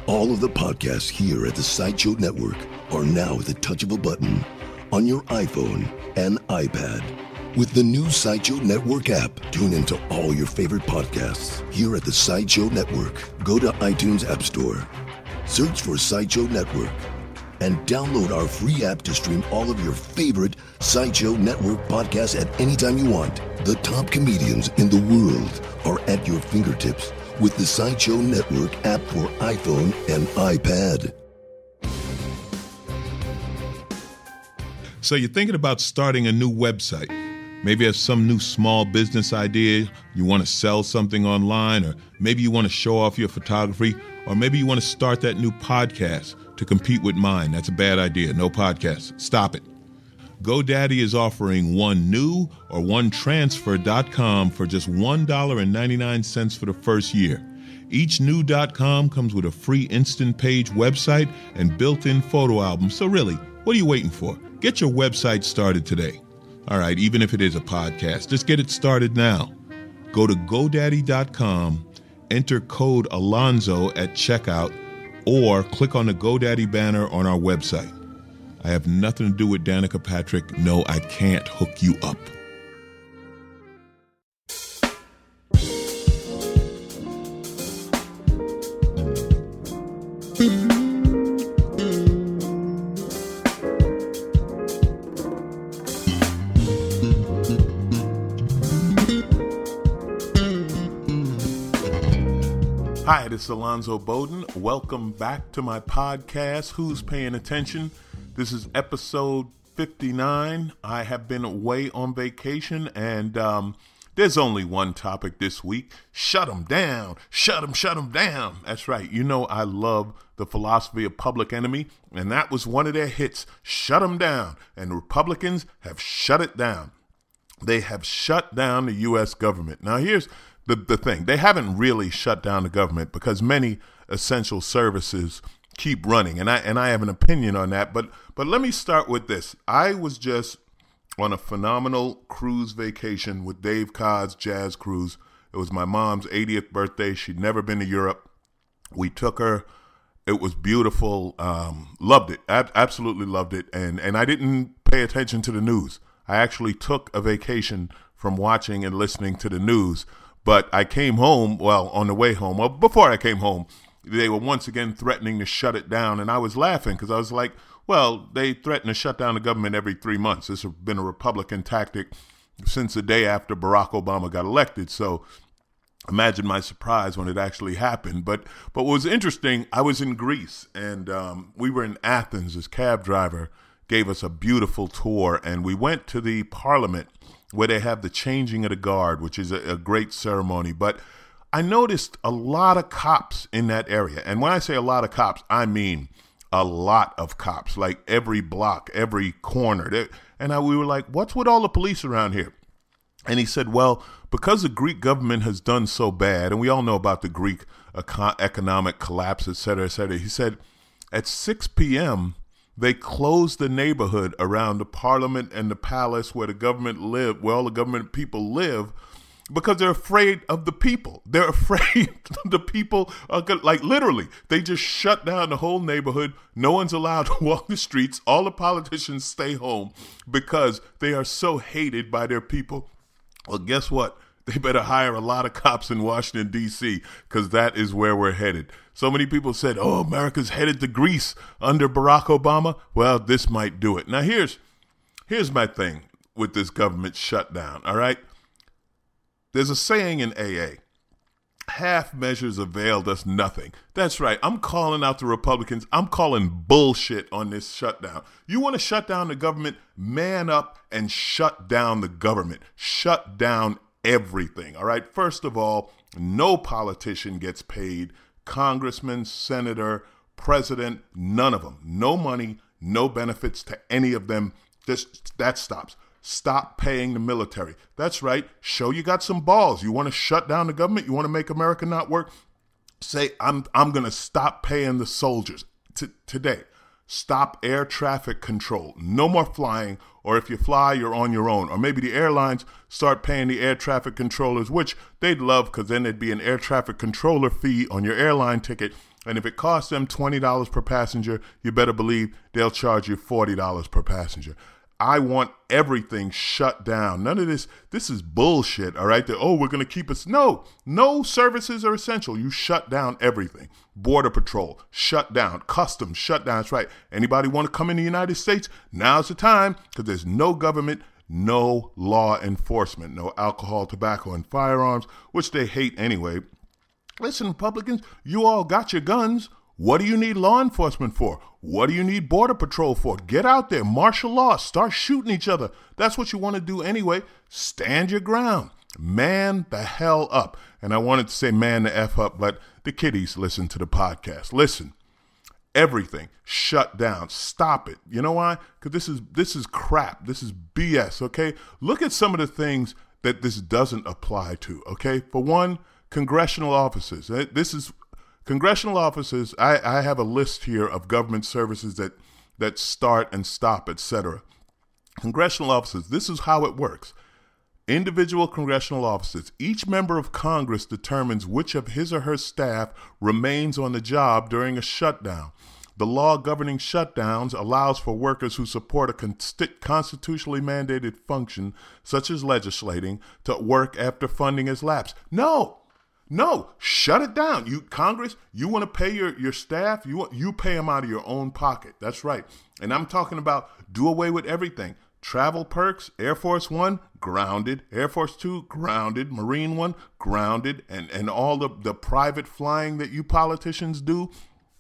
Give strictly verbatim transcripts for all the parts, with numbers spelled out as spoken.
All of the podcasts here at the Sideshow Network are now at the touch of a button on your iPhone and iPad. With the new Sideshow Network app, tune into all your favorite podcasts here at the Sideshow Network. Go to iTunes App Store, search for Sideshow Network, and download our free app to stream all of your favorite Sideshow Network podcasts at any time you want. The top comedians in the world are at your fingertips with the Sideshow Network app for iPhone and iPad. So you're thinking about starting a new website. Maybe you have some new small business idea, you want to sell something online, or maybe you want to show off your photography, or maybe you want to start that new podcast to compete with mine. That's a bad idea. No podcast. Stop it. GoDaddy is offering one new or one transfer dot com for just one dollar and ninety-nine cents for the first year. Each new .com comes with a free instant page website and built-in photo album. So really, what are you waiting for? Get your website started today. All right, even if it is a podcast, just get it started now. Go to GoDaddy dot com, enter code Alonzo at checkout, or click on the GoDaddy banner on our website. I have nothing to do with Danica Patrick. No, I can't hook you up. Hi, this is Alonzo Bowden. Welcome back to my podcast, Who's Paying Attention? This is episode fifty-nine. I have been away on vacation, and um, there's only one topic this week. Shut 'em down. Shut 'em, shut 'em down. That's right. You know I love the philosophy of Public Enemy, and that was one of their hits. Shut 'em down. And the Republicans have shut it down. They have shut down the U S government. Now, here's the, the thing. They haven't really shut down the government because many essential services keep running, and I and I have an opinion on that. But but let me start with this. I was just on a phenomenal cruise vacation with Dave Codd's Jazz Cruise. It was my mom's eightieth birthday. She'd never been to Europe. We took her. It was beautiful. Um, loved it. Ab- absolutely loved it. And and I didn't pay attention to the news. I actually took a vacation from watching and listening to the news. But I came home, well, on the way home, well, before I came home, they were once again threatening to shut it down. And I was laughing because I was like, well, they threaten to shut down the government every three months. This has been a Republican tactic since the day after Barack Obama got elected. So imagine my surprise when it actually happened. But but what was interesting, I was in Greece, and um, we were in Athens. This cab driver gave us a beautiful tour, and we went to the parliament where they have the changing of the guard, which is a, a great ceremony. But I noticed a lot of cops in that area. And when I say a lot of cops, I mean a lot of cops, like every block, every corner. And I, we were like, what's with all the police around here? And he said, well, because the Greek government has done so bad, and we all know about the Greek eco- economic collapse, et cetera, et cetera. He said, at six p.m., they closed the neighborhood around the parliament and the palace where the government live, where all the government people live, because they're afraid of the people. They're afraid the people are good. Like literally, they just shut down the whole neighborhood. No one's allowed to walk the streets. All the politicians stay home because they are so hated by their people. Well, guess what? They better hire a lot of cops in Washington, D C, because that is where we're headed. So many people said, oh, America's headed to Greece under Barack Obama. Well, this might do it. Now, here's here's my thing with this government shutdown, all right? There's a saying in A A, half measures availed us nothing. That's right. I'm calling out the Republicans. I'm calling bullshit on this shutdown. You want to shut down the government? Man up and shut down the government. Shut down everything, all right? First of all, no politician gets paid. Congressman, senator, president, none of them. No money, no benefits to any of them. This, that stops. Stop paying the military. That's right. Show you got some balls. You want to shut down the government? You want to make America not work? Say, I'm I'm going to stop paying the soldiers t- today. stop air traffic control. No more flying, or if you fly, you're on your own. Or maybe the airlines start paying the air traffic controllers, which they'd love because then there'd be an air traffic controller fee on your airline ticket. And if it costs them twenty dollars per passenger, you better believe they'll charge you forty dollars per passenger. I want everything shut down. None of this, this is bullshit, all right? That, oh, we're going to keep us. No, no services are essential. You shut down everything. Border Patrol, shut down. Customs, shut down. That's right. Anybody want to come in the United States? Now's the time, because there's no government, no law enforcement, no alcohol, tobacco, and firearms, which they hate anyway. Listen, Republicans, you all got your guns. What do you need law enforcement for? What do you need Border Patrol for? Get out there, martial law, start shooting each other. That's what you want to do anyway. Stand your ground. Man the hell up. And I wanted to say man the F up, but the kiddies listen to the podcast. Listen, everything shut down. Stop it. You know why? Because this is this is crap. This is B S, okay? Look at some of the things that this doesn't apply to, okay? For one, congressional offices. This is... Congressional offices, I, I have a list here of government services that, that start and stop, et cetera. Congressional offices, this is how it works. Individual congressional offices, each member of Congress determines which of his or her staff remains on the job during a shutdown. The law governing shutdowns allows for workers who support a const- constitutionally mandated function, such as legislating, to work after funding has lapsed. No! No, shut it down. You Congress, you want to pay your, your staff, you want, you pay them out of your own pocket. That's right. And I'm talking about do away with everything. Travel perks, Air Force One, grounded. Air Force Two, grounded. Marine One, grounded. And, and all the, the private flying that you politicians do,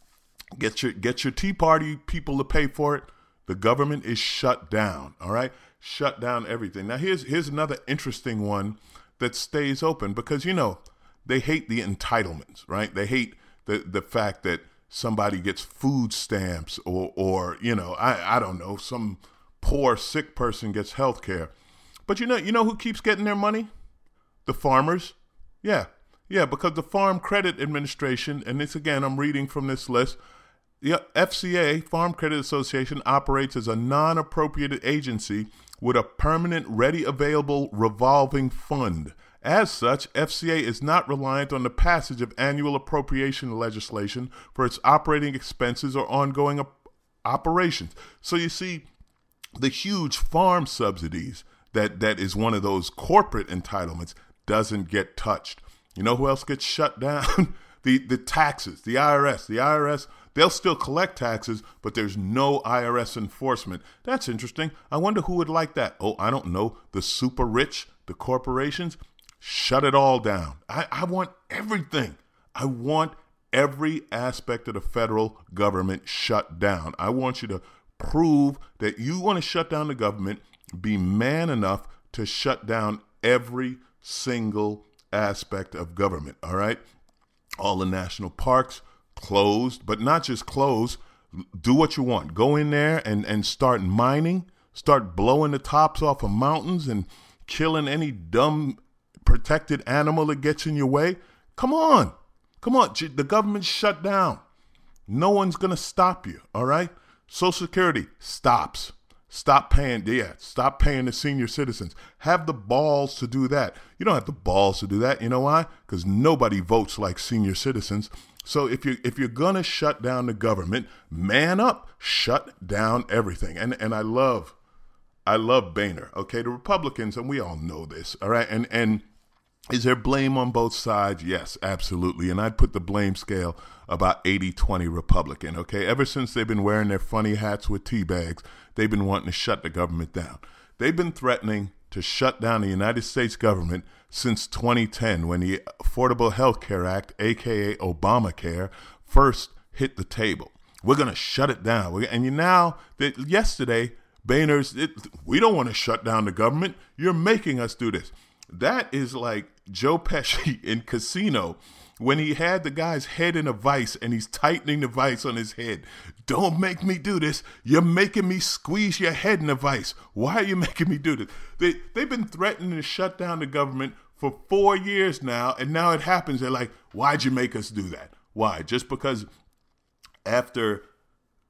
get your, get your Tea Party people to pay for it. The government is shut down, all right? Shut down everything. Now, here's, here's another interesting one that stays open because, you know, they hate the entitlements, right? They hate the, the fact that somebody gets food stamps or, or you know, I, I don't know, some poor sick person gets health care. But you know, you know who keeps getting their money? The farmers. Yeah, yeah, because the Farm Credit Administration, and this again, I'm reading from this list, the F C A, Farm Credit Association, operates as a non-appropriated agency with a permanent, ready, available revolving fund. As such, F C A is not reliant on the passage of annual appropriation legislation for its operating expenses or ongoing op- operations. So you see, the huge farm subsidies, that, that is one of those corporate entitlements, doesn't get touched. You know who else gets shut down? the, the taxes, the I R S. The I R S, they'll still collect taxes, but there's no I R S enforcement. That's interesting. I wonder who would like that. Oh, I don't know. The super rich, the corporations. Shut it all down. I, I want everything. I want every aspect of the federal government shut down. I want you to prove that you want to shut down the government, be man enough to shut down every single aspect of government, all right? All the national parks closed, but not just closed. Do what you want. Go in there and, and start mining, start blowing the tops off of mountains and killing any dumb protected animal that gets in your way. Come on. Come on. The government's shut down. No one's going to stop you. All right. Social Security stops. Stop paying. Yeah. Stop paying the senior citizens. Have the balls to do that. You don't have the balls to do that. You know why? Because nobody votes like senior citizens. So if you if you're going to shut down the government, man up. Shut down everything. And and I love I love Boehner. Okay. The Republicans, and we all know this. All right. And and is there blame on both sides? Yes, absolutely. And I'd put the blame scale about eighty twenty Republican, okay? Ever since they've been wearing their funny hats with tea bags, they've been wanting to shut the government down. They've been threatening to shut down the United States government since twenty ten when the Affordable Health Care Act, a k a. Obamacare, first hit the table. We're going to shut it down. And you now, that yesterday, Boehner's, it, we don't want to shut down the government. You're making us do this. That is like Joe Pesci in Casino when he had the guy's head in a vice and he's tightening the vice on his head. Don't make me do this. You're making me squeeze your head in a vice. Why are you making me do this? They, they've been threatening to shut down the government for four years now, and now it happens. They're like, why'd you make us do that? Why? Just because after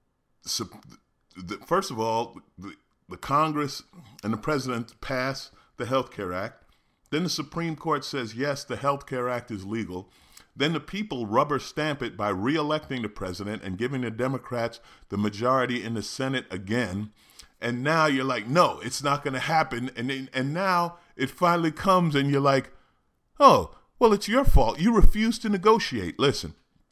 first of all, the, the Congress and the president pass the Health Care Act. Then the Supreme Court says, yes, the Health Care Act is legal. Then the people rubber stamp it by reelecting the president and giving the Democrats the majority in the Senate again. And now you're like, no, it's not going to happen. And then, and now it finally comes and you're like, oh, well, it's your fault. You refused to negotiate. Listen,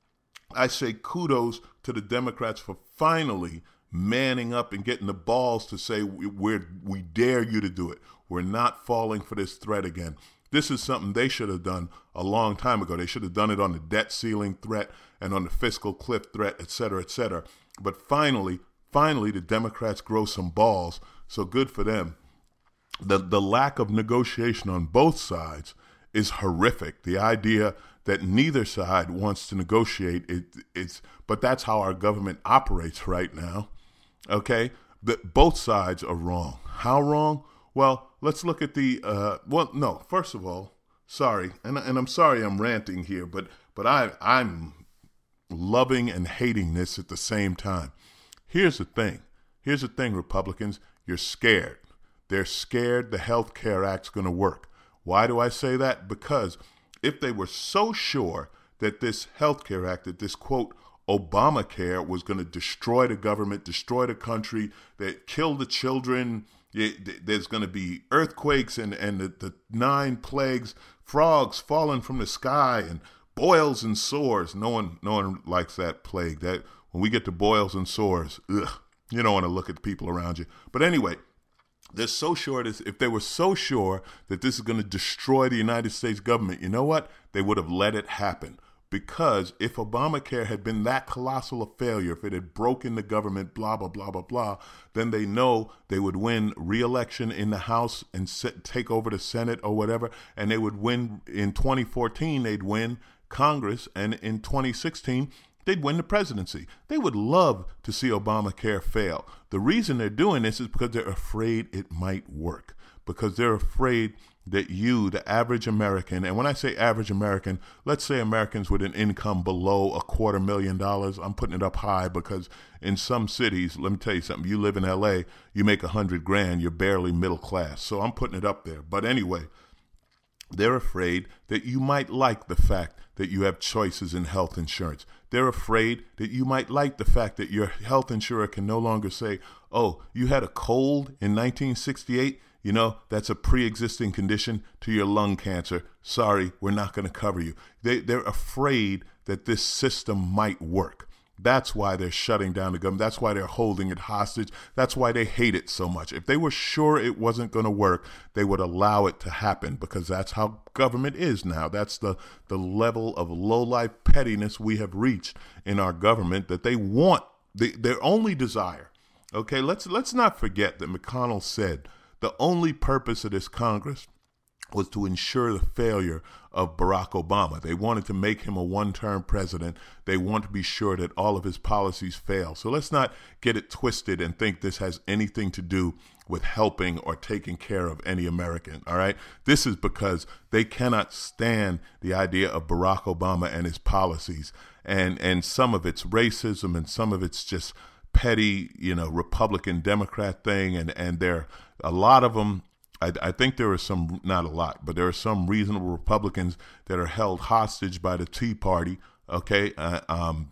I say kudos to the Democrats for finally manning up and getting the balls to say we're, we dare you to do it. We're not falling for this threat again. This is something they should have done a long time ago. They should have done it on the debt ceiling threat and on the fiscal cliff threat, et cetera, et cetera. But finally, finally, the Democrats grow some balls. So good for them. The, the lack of negotiation on both sides is horrific. The idea that neither side wants to negotiate, it, it's, but that's how our government operates right now. Okay? That both sides are wrong. How wrong? Well, let's look at the, uh, well, no, first of all, sorry, and, and I'm sorry I'm ranting here, but, but I, I'm loving and hating this at the same time. Here's the thing. Here's the thing, Republicans. You're scared. They're scared the Health Care Act's going to work. Why do I say that? Because if they were so sure that this Health Care Act, that this, quote, Obamacare was going to destroy the government, destroy the country, that kill the children, it, there's going to be earthquakes and, and the, the nine plagues, frogs falling from the sky and boils and sores. No one no one likes that plague. That when we get to boils and sores, ugh, you don't want to look at the people around you. But anyway, they're so sure this, if they were so sure that this is going to destroy the United States government, you know what? They would have let it happen. Because if Obamacare had been that colossal a failure, if it had broken the government, blah, blah, blah, blah, blah, then they know they would win re-election in the House and sit, take over the Senate or whatever, and they would win in twenty fourteen, they'd win Congress, and in twenty sixteen, they'd win the presidency. They would love to see Obamacare fail. The reason they're doing this is because they're afraid it might work, because they're afraid that you, the average American, and when I say average American, let's say Americans with an income below a quarter million dollars. I'm putting it up high because in some cities, let me tell you something, you live in L A, you make a hundred grand, you're barely middle class. So I'm putting it up there. But anyway, they're afraid that you might like the fact that you have choices in health insurance. They're afraid that you might like the fact that your health insurer can no longer say, oh, you had a cold in nineteen sixty-eight? You know, that's a pre-existing condition to your lung cancer. Sorry, we're not going to cover you. They, they're afraid that this system might work. That's why they're shutting down the government. That's why they're holding it hostage. That's why they hate it so much. If they were sure it wasn't going to work, they would allow it to happen because that's how government is now. That's the, the level of low-life pettiness we have reached in our government that they want, they, their only desire. Okay, let's let's not forget that McConnell said the only purpose of this Congress was to ensure the failure of Barack Obama. They wanted to make him a one-term president. They want to be sure that all of his policies fail. So let's not get it twisted and think this has anything to do with helping or taking care of any American, all right? This is because they cannot stand the idea of Barack Obama and his policies. And, and some of it's racism and some of it's just petty, you know, Republican Democrat thing. And, and there a lot of them, I, I think there are some, not a lot, but there are some reasonable Republicans that are held hostage by the Tea Party. Okay. Uh, um,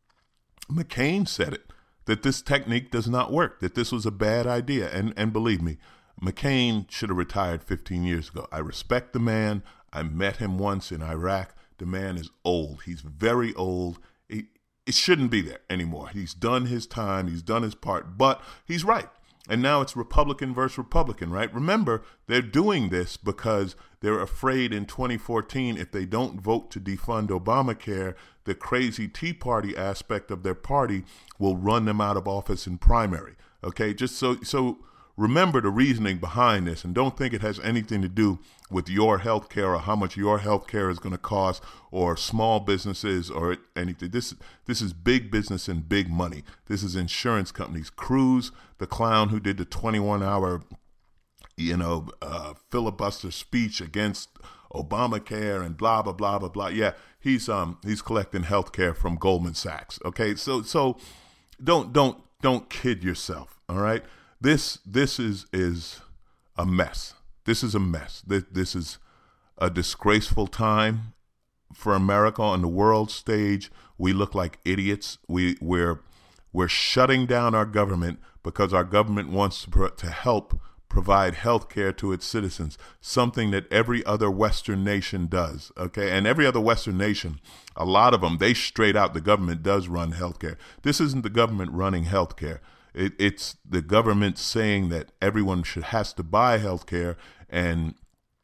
McCain said it, that this technique does not work, that this was a bad idea. And, and believe me, McCain should have retired fifteen years ago. I respect the man. I met him once in Iraq. The man is old. He's very old. He, it shouldn't be there anymore. He's done his time. He's done his part, but he's right. And now it's Republican versus Republican, right? Remember, they're doing this because they're afraid in twenty fourteen, if they don't vote to defund Obamacare, the crazy Tea Party aspect of their party will run them out of office in primary. Okay, just so so remember the reasoning behind this, and don't think it has anything to do with your health care or how much your health care is going to cost or small businesses or anything. This this is big business and big money. This is insurance companies. Cruz, the clown who did the twenty-one hour, you know, uh, filibuster speech against Obamacare and blah, blah, blah, blah, blah. Yeah, he's um he's collecting health care from Goldman Sachs. Okay, so so don't don't don't kid yourself. All right. This this is is a mess. This is a mess. This, this is a disgraceful time for America on the world stage. We look like idiots. We we're we're shutting down our government because our government wants to, pro- to help provide health care to its citizens, something that every other Western nation does, okay? And every other Western nation, a lot of them, they straight out, the government does run health care. This isn't the government running health care. It, it's the government saying that everyone should has to buy health care and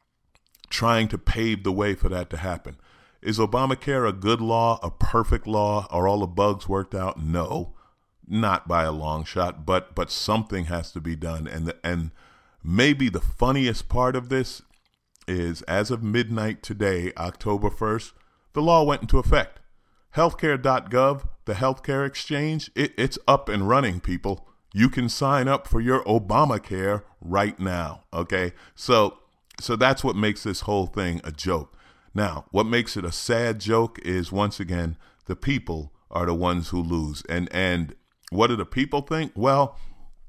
trying to pave the way for that to happen. Is Obamacare a good law, a perfect law? Are all the bugs worked out? No, not by a long shot, but but something has to be done. And the, and maybe the funniest part of this is, as of midnight today, October first, the law went into effect. healthcare dot gov, the healthcare exchange, it, it's up and running, people. You can sign up for your Obamacare right now, okay? So, so that's what makes this whole thing a joke. Now, what makes it a sad joke is, once again, the people are the ones who lose. And and what do the people think? Well,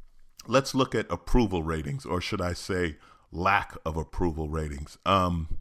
let's look at approval ratings, or should I say lack of approval ratings. Um,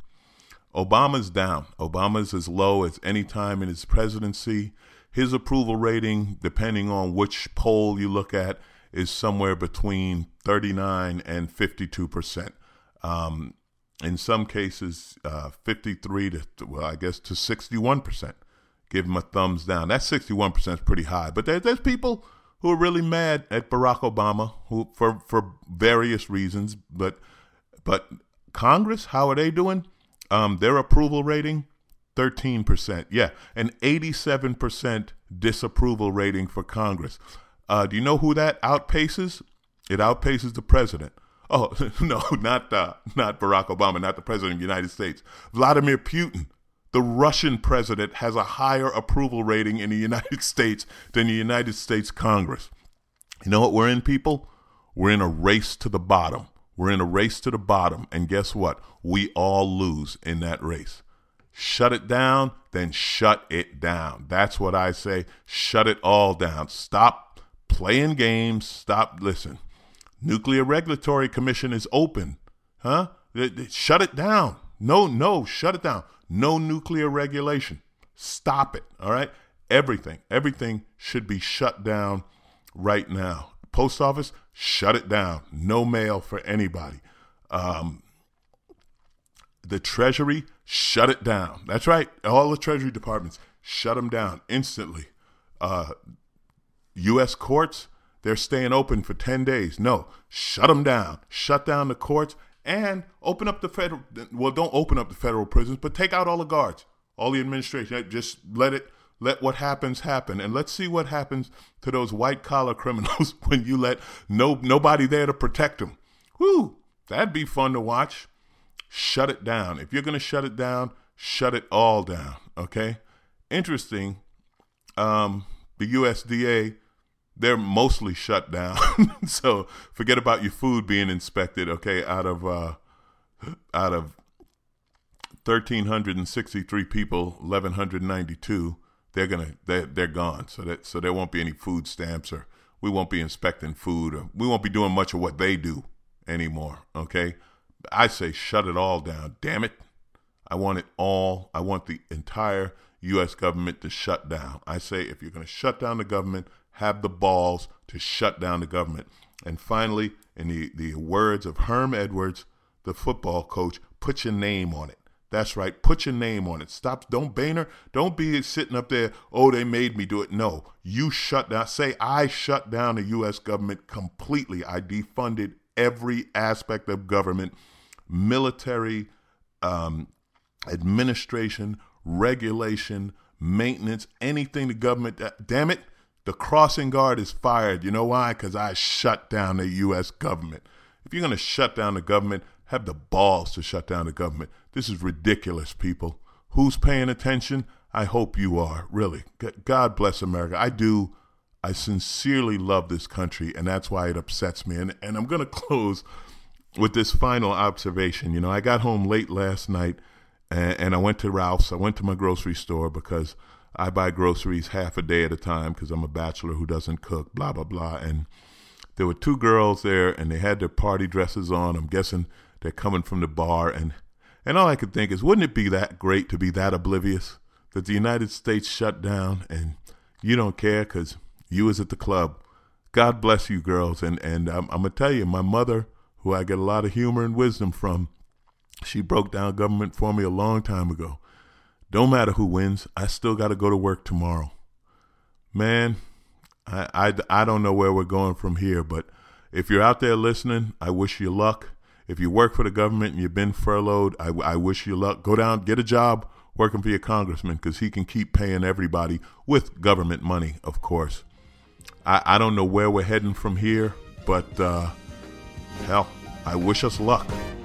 Obama's down. Obama's as low as any time in his presidency. His approval rating, depending on which poll you look at, is somewhere between thirty-nine and fifty-two percent. Um, in some cases, uh, fifty-three to, well, I guess to sixty-one percent. Give him a thumbs down. That sixty-one percent is pretty high. But there, there's people who are really mad at Barack Obama, who for, for various reasons. But but Congress, how are they doing? Um, their approval rating, thirteen percent. Yeah, an eighty-seven percent disapproval rating for Congress. Uh, do you know who that outpaces? It outpaces the president. Oh, no, not uh, not Barack Obama, not the president of the United States. Vladimir Putin, the Russian president, has a higher approval rating in the United States than the United States Congress. You know what we're in, people? We're in a race to the bottom. We're in a race to the bottom. And guess what? We all lose in that race. Shut it down, then shut it down. That's what I say. Shut it all down. Stop playing games. Stop. Listen, Nuclear Regulatory Commission is open. Huh? Shut it down. No, no, shut it down. No nuclear regulation. Stop it. All right? Everything, everything should be shut down right now. Post office, shut it down. No mail for anybody. Um, the Treasury, shut it down. That's right. All the Treasury departments, shut them down instantly. Uh, U S courts, they're staying open for ten days. No, shut them down. Shut down the courts and open up the federal, well, don't open up the federal prisons, but take out all the guards, all the administration. Just let it, let what happens happen. And let's see what happens to those white collar criminals when you let no nobody there to protect them. Whew, that'd be fun to watch. Shut it down. If you're going to shut it down, shut it all down, okay? Interesting, um, the U S D A, they're mostly shut down. So forget about your food being inspected, okay, out of uh, out of one thousand three hundred sixty-three people, one thousand one hundred ninety-two, they're gonna they're, they're gone. So that so there won't be any food stamps, or we won't be inspecting food, or we won't be doing much of what they do anymore, okay? I say shut it all down. Damn it. I want it all. I want the entire U S government to shut down. I say if you're going to shut down the government, have the balls to shut down the government. And finally, in the, the words of Herm Edwards, the football coach, put your name on it. That's right. Put your name on it. Stop. Don't, Boehner, don't be sitting up there, oh, they made me do it. No, you shut down. Say, I shut down the U S government completely. I defunded every aspect of government, military, um, administration, regulation, maintenance, anything the government, damn it. The crossing guard is fired. You know why? Because I shut down the U S government. If you're going to shut down the government, have the balls to shut down the government. This is ridiculous, people. Who's paying attention? I hope you are, really. God bless America. I do. I sincerely love this country, and that's why it upsets me. And, and I'm going to close with this final observation. You know, I got home late last night, and, and I went to Ralph's. I went to my grocery store because I buy groceries half a day at a time because I'm a bachelor who doesn't cook, blah, blah, blah. And there were two girls there, and they had their party dresses on. I'm guessing they're coming from the bar. And, and all I could think is, wouldn't it be that great to be that oblivious that the United States shut down and you don't care because you was at the club? God bless you, girls. And, and I'm, I'm going to tell you, my mother, who I get a lot of humor and wisdom from, she broke down government for me a long time ago. Don't matter who wins, I still got to go to work tomorrow. Man, I, I, I don't know where we're going from here, but if you're out there listening, I wish you luck. If you work for the government and you've been furloughed, I, I wish you luck. Go down, get a job working for your congressman because he can keep paying everybody with government money, of course. I, I don't know where we're heading from here, but uh, hell, I wish us luck.